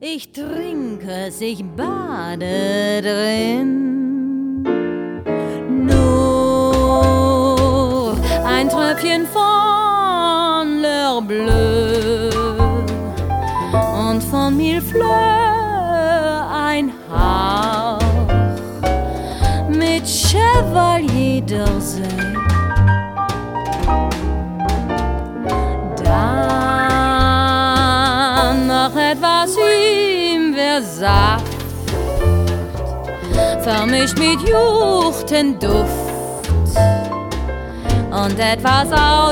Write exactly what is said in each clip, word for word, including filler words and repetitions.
ich trinke es, ich bade drin. Nur ein Tröpfchen von L'Heure Bleue und von Millefleur ein Hauch mit Chevalier d'Orsay. Dann noch etwas Himbeersaft, vermischt mit Juchtenduft und etwas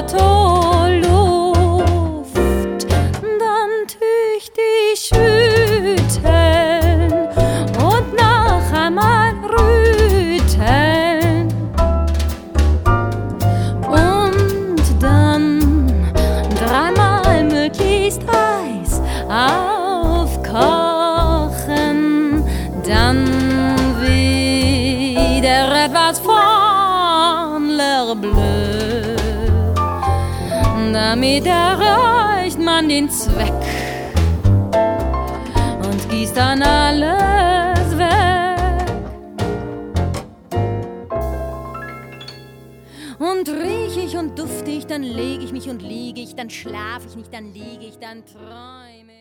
Autoluft. Dann tüchtig schütteln und noch einmal rütteln. Und dann dreimal möglichst heiß aufkochen. Dann wieder etwas von L'Heure Bleue. Damit erreicht man den Zweck und gießt dann alles weg. Und riech ich und dufte ich, dann leg ich mich und liege ich, dann schlaf ich nicht, dann liege ich, dann träume ich.